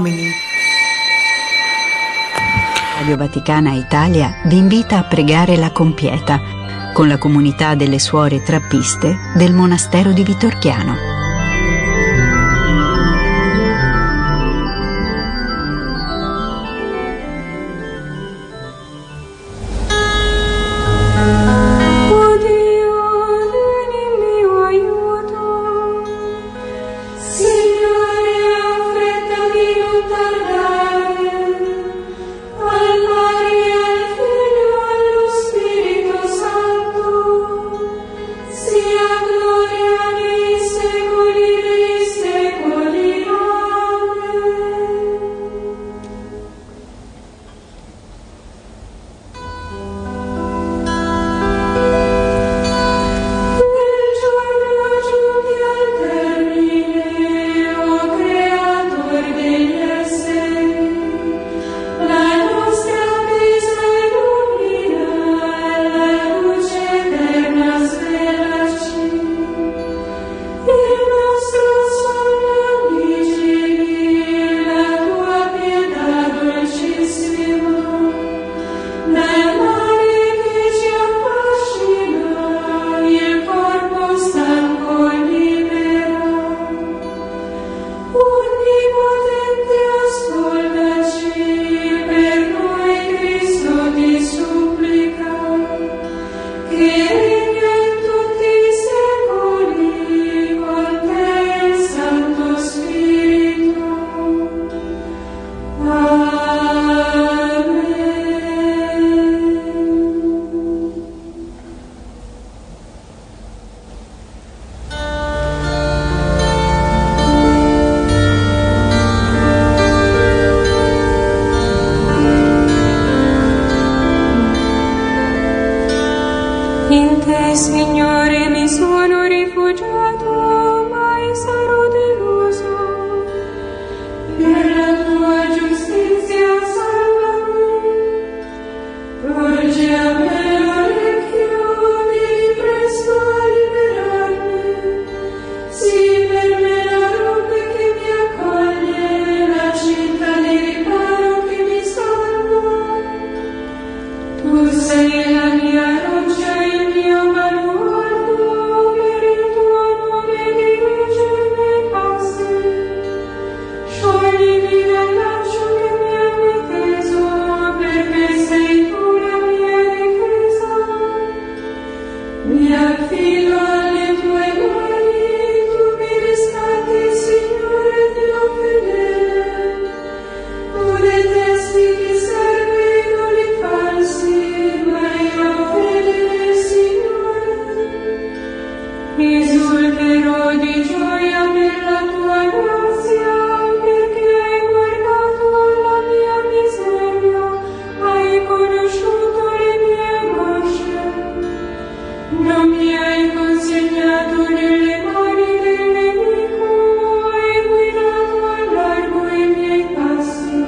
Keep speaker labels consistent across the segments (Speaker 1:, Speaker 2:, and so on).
Speaker 1: Domini.
Speaker 2: Radio Vaticana Italia vi invita a pregare la Compieta con la comunità delle suore trappiste del monastero di Vitorchiano.
Speaker 3: In te, Signore, mi sono rifugiato, mai sarò deluso. Per la tua giustizia salvami, porgi a me l'orecchio, vieni presto a liberarmi. Sii per me la roca che mi accoglie, la cinta di riparo che mi salva. Tu sei la mia roccia, il mio baluardo, per il tuo nome dirige i miei passi. Scioglimi dal laccio che mi hai teso, perché sei tu la mia difesa. Mi affido alle tue mani, tu mi riscatti, Signore Dio fedele. Tu detesti chi serve idoli falsi, ma io fedele, Signore. Esulterò di gioia per la tua grazia, perché hai guardato alla mia miseria, hai conosciuto le mie angosce. Non mi hai consegnato nelle mani del nemico, hai guidato a largo i miei passi.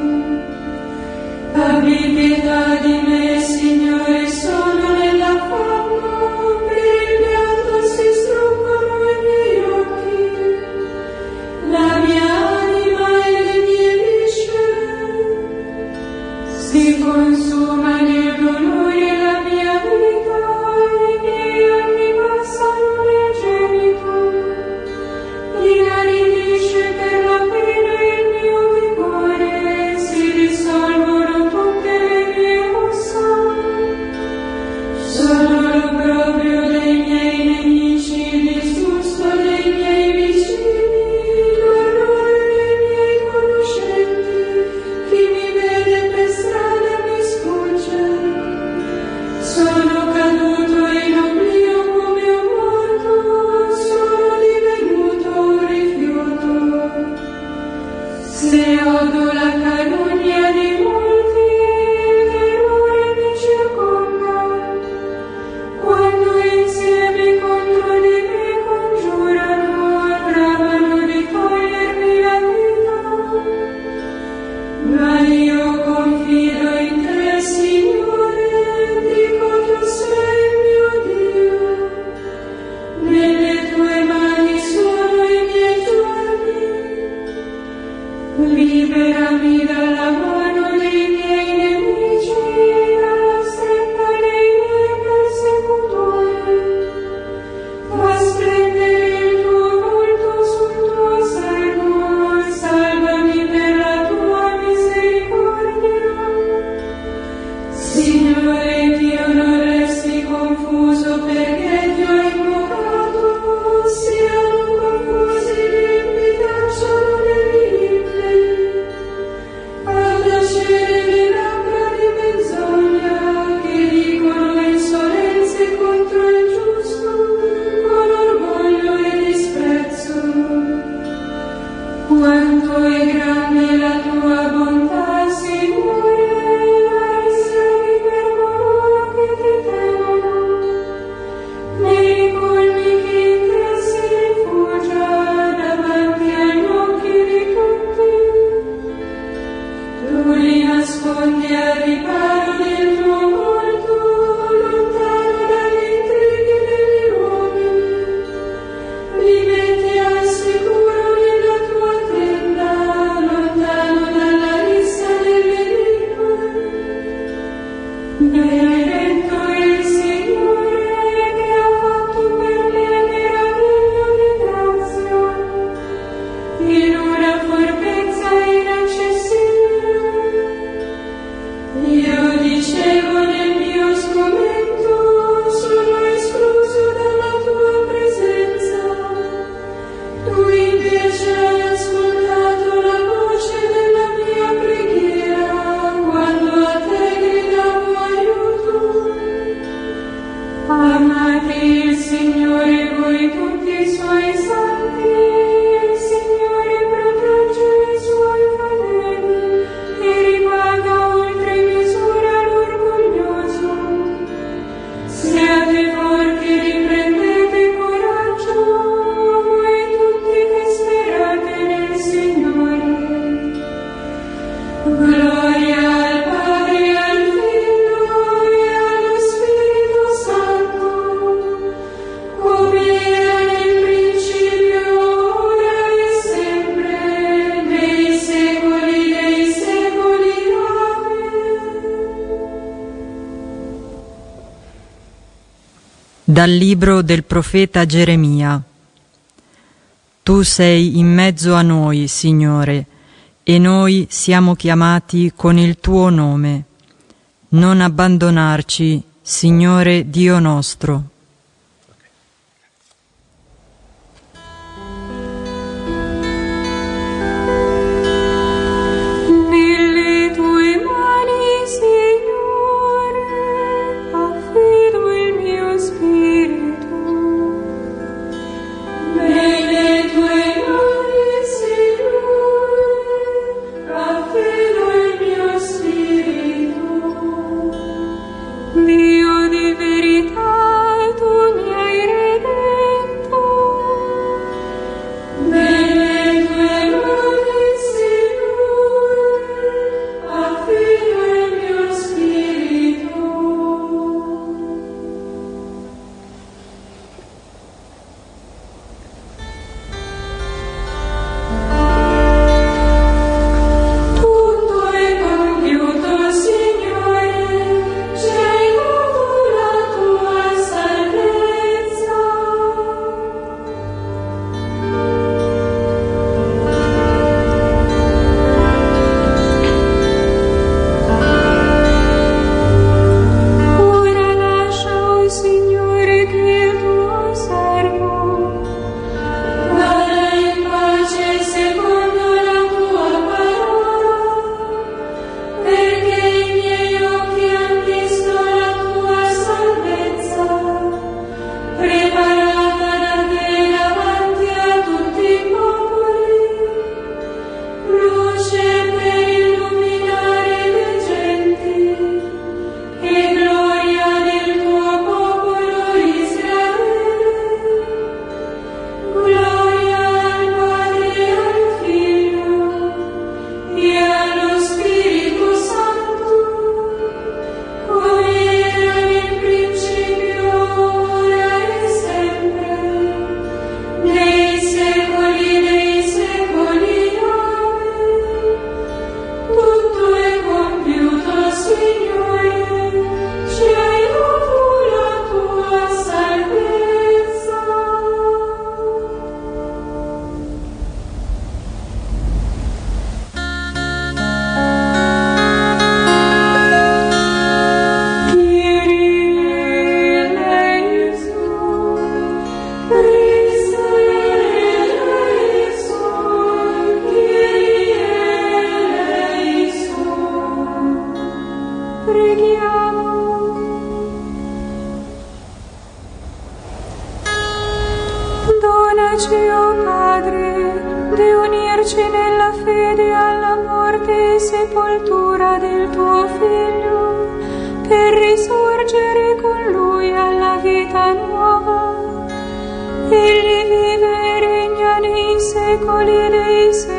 Speaker 3: Abbi pietà di me, Signore, sono nell'affanno, per il pianto si struggono i miei occhi. La mia anima e le mie viscere si consuma nel dolore, la mia vita, i miei anni passano nel gemito. Inaridisce per la pena il mio vigore, si dissolvono tutte le mie ossa. Sono l'obbrobrio dei miei nemici, il disgusto dei miei vicini, l'orrore dei miei conoscenti. Chi mi vede per strada mi sfugge. Sono caduto in oblio come un morto, sono divenuto un rifiuto. Se odo la calunnia di molti, l'errore mi circonda. Quando insieme contro di me congiurano, tramano di togliermi la vita. Ma io confido in te, Signore, dico tu sei il mio Dio. Nelle tue mani sono i miei giorni. Libera liberami dalla mano dei miei nemici e dalla stretta dei miei persecutori. Fa splendere il tuo volto sul tuo servo, salvami per la tua misericordia. Signore Dio, non resti confuso perché ti ho invocato, siano confusi gli empi tacciano le vive. Fa tacere le labbra di menzogna che dicono insolenze contro il giusto, con orgoglio e disprezzo. Quanto è grande la tua bontà, Signore, riservi per coloro che ti temono. Nei colmi chi in te si rifugia, davanti agli occhi di tutti. Tu li nascondi al riparo del tuo volto, lontano dagli intrighi degli uomini. Li metti al sicuro nella tua tenda, lontano dalla rissa delle lingue. Benedetto il Signore che ha fatto per me meraviglie di grazia, in una fortezza inaccessibile. Io dicevo nel mio sgomento, sono escluso dalla tua presenza. Tu invece hai ascoltato la voce della mia preghiera quando a te gridavo aiuto. Amate il Signore voi tutti i suoi santi, il Signore protegge i suoi fedeli e ripaga oltre misura l'orgoglioso. Siate forti, riprendete coraggio, voi tutti che sperate nel Signore. Gloria al Padre, al Figlio e allo Spirito Santo, come era nel principio, ora e sempre, nei secoli dei secoli. Amen.
Speaker 1: Dal libro del profeta Geremia. Tu sei in mezzo a noi, Signore, e noi siamo chiamati con il tuo nome. Non abbandonarci, Signore Dio nostro.
Speaker 3: Nelle tue mani, Signore, affido il mio spirito. Nelle tue mani, Signore, affido il mio spirito. Dio di verità, tu mi hai redento. Nelle tue mani, Signore, affido il mio spirito. Tutto è compiuto, Signore, ci hai dato la tua salvezza. Ora lascia, oh Signore, che il tuo servo vada in pace secondo la tua parola, perché i miei occhi hanno visto la tua salvezza, preparata da te davanti a tutti i popoli, luce per illuminare le genti e gloria del tuo popolo Israele. Gloria al Padre e al Figlio e allo Spirito Santo, come era nel principio, ora e sempre, nei secoli dei secoli. Amen. sepoltura del tuo Figlio, per risorgere con Lui alla vita nuova. Egli vive e regna nei secoli dei secoli.